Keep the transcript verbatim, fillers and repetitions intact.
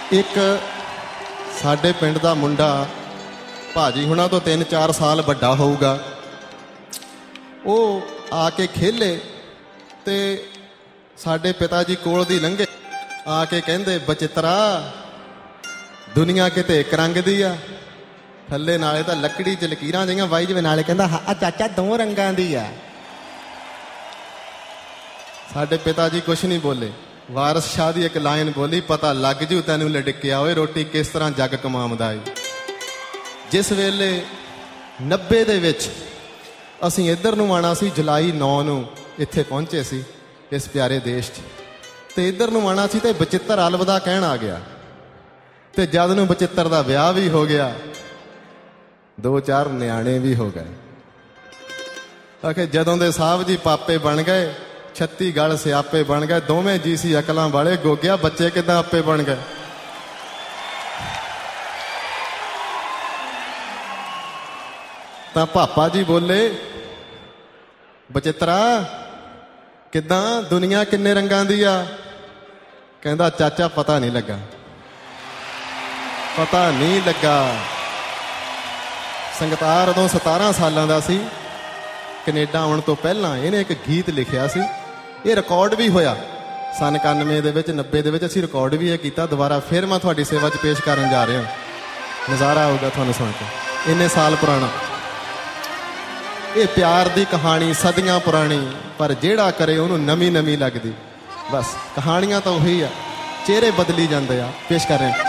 ਇੱਕ ਸਾਡੇ ਪਿੰਡ ਦਾ ਮੁੰਡਾ ਭਾਜੀ ਹੁਣਾਂ ਤੋਂ ਤਿੰਨ ਚਾਰ ਸਾਲ ਵੱਡਾ ਹੋਊਗਾ, ਉਹ ਆ ਕੇ ਖੇਲੇ ਤੇ ਸਾਡੇ ਪਿਤਾ ਜੀ ਕੋਲ ਦੀ ਲੰਘੇ, ਆ ਕੇ ਕਹਿੰਦੇ ਬਚਿੱਤਰਾ ਦੁਨੀਆ ਕਿਤੇ ਇੱਕ ਰੰਗ ਦੀ ਆ, ਥੱਲੇ ਨਾਲੇ ਤਾਂ ਲੱਕੜੀ 'ਚ ਲਕੀਰਾਂ ਜਿਹੀਆਂ ਵਾਈ ਜਿਵੇਂ, ਨਾਲੇ ਕਹਿੰਦਾ ਹਾਂ ਚਾਚਾ ਦੋ ਰੰਗਾਂ ਦੀ ਆ। ਸਾਡੇ ਪਿਤਾ ਜੀ ਕੁਛ ਨਹੀਂ ਬੋਲੇ। ਵਾਰਿਸ ਸ਼ਾਹ ਦੀ ਇੱਕ ਲਾਈਨ ਬੋਲੀ, ਪਤਾ ਲੱਗ ਜੂ ਤੈਨੂੰ ਲੜਕਿਆ ਓਏ ਰੋਟੀ ਕਿਸ ਤਰ੍ਹਾਂ ਜੱਗ ਕਮਾਉਂਦਾ ਏ। ਜਿਸ ਵੇਲੇ ਨੱਬੇ ਦੇ ਵਿੱਚ ਅਸੀਂ ਇੱਧਰ ਨੂੰ ਆਉਣਾ ਸੀ, ਜੁਲਾਈ ਨੌ ਨੂੰ ਇੱਥੇ ਪਹੁੰਚੇ ਸੀ ਇਸ ਪਿਆਰੇ ਦੇਸ਼ 'ਚ, ਅਤੇ ਇੱਧਰ ਨੂੰ ਆਉਣਾ ਸੀ ਅਤੇ ਬਚਿੱਤਰ ਅਲਵਿਦਾ ਕਹਿਣ ਆ ਗਿਆ। ਅਤੇ ਜਦ ਨੂੰ ਬਚਿੱਤਰ ਦਾ ਵਿਆਹ ਵੀ ਹੋ ਗਿਆ, ਦੋ ਚਾਰ ਨਿਆਣੇ ਵੀ ਹੋ ਗਏ। ਆਖੇ ਜਦੋਂ ਦੇ ਸਾਹਿਬ ਜੀ ਪਾਪੇ ਬਣ ਗਏ, ਛੱਤੀ ਗਲ ਸਿਆਪੇ ਬਣ ਗਏ, ਦੋਵੇਂ ਜੀ ਸੀ ਅਕਲਾਂ ਵਾਲੇ, ਗੋਗਿਆ ਬੱਚੇ ਕਿੱਦਾਂ ਆਪੇ ਬਣ ਗਏ। ਤਾਂ ਪਾਪਾ ਜੀ ਬੋਲੇ, ਬਚਿੱਤਰਾ ਕਿੱਦਾਂ ਦੁਨੀਆ ਕਿੰਨੇ ਰੰਗਾਂ ਦੀ ਆ? ਕਹਿੰਦਾ ਚਾਚਾ ਪਤਾ ਨਹੀਂ ਲੱਗਾ, ਪਤਾ ਨਹੀਂ ਲੱਗਾ। ਸੰਗਤਾਰ ਉਦੋਂ ਸਤਾਰਾਂ ਸਾਲਾਂ ਦਾ ਸੀ, ਕੈਨੇਡਾ ਆਉਣ ਤੋਂ ਪਹਿਲਾਂ ਇਹਨੇ ਇੱਕ ਗੀਤ ਲਿਖਿਆ ਸੀ, ਇਹ ਰਿਕਾਰਡ ਵੀ ਹੋਇਆ ਸੰਨ ਇਕਾਨਵੇਂ ਦੇ ਵਿੱਚ, ਨੱਬੇ ਦੇ ਵਿੱਚ ਅਸੀਂ ਰਿਕਾਰਡ ਵੀ ਇਹ ਕੀਤਾ। ਦੁਬਾਰਾ ਫਿਰ ਮੈਂ ਤੁਹਾਡੀ ਸੇਵਾ 'ਚ ਪੇਸ਼ ਕਰਨ ਜਾ ਰਿਹਾ, ਨਜ਼ਾਰਾ ਆਊਗਾ ਤੁਹਾਨੂੰ ਸੁਣ ਕੇ। ਇੰਨੇ ਸਾਲ ਪੁਰਾਣਾ ਇਹ ਪਿਆਰ ਦੀ ਕਹਾਣੀ, ਸਦੀਆਂ ਪੁਰਾਣੀ, ਪਰ ਜਿਹੜਾ ਕਰੇ ਉਹਨੂੰ ਨਵੀਂ ਨਵੀਂ ਲੱਗਦੀ। ਬਸ ਕਹਾਣੀਆਂ ਤਾਂ ਉਹੀ ਆ, ਚਿਹਰੇ ਬਦਲੀ ਜਾਂਦੇ ਆ। ਪੇਸ਼ ਕਰ ਰਹੇ